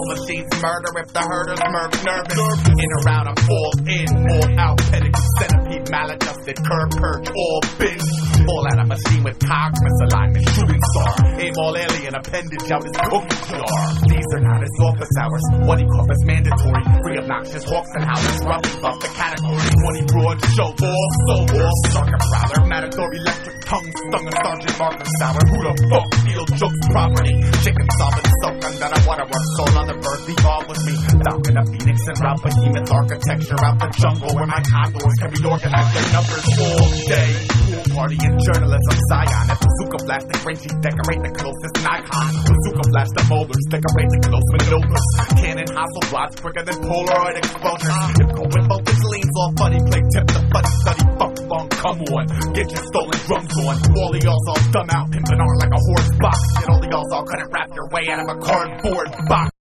machines murder if the herders nervous. In or out, I'm all in, all out, pedigree, centipede, maladjusted, curve, purge, all binge. All out of machine with cogs, misalignment, shooting star. Aim all alien, appendage out his cookie jar. These are not his office hours. What he calls is mandatory. Free obnoxious hawks and howlers, roughly buff the category. 20 broad show, all sucker prowler. Matador electric tongue, stung a sergeant Martin sour. Who the fuck steals jokes property? Chicken solid soak under the waterworks. Soul on the bird, the all with me. Falcon a phoenix and route behemoth architecture out the jungle where my condors can be organized. Their numbers all day. Pool party and journalism, Zion. If bazooka blast the Frenchie, decorate the closest Nikon. Bazooka blast the molars, decorate the close maneuvers. Cannon Hasselblads quicker than Polaroid exposures. If going voltage leans all funny, play tip the funny study. Fuck long, come on, get your stolen drums on. All of y'all's all dumb out, pimping on like a horse box. Yet all of y'all's all couldn't wrap your way out of a cardboard box.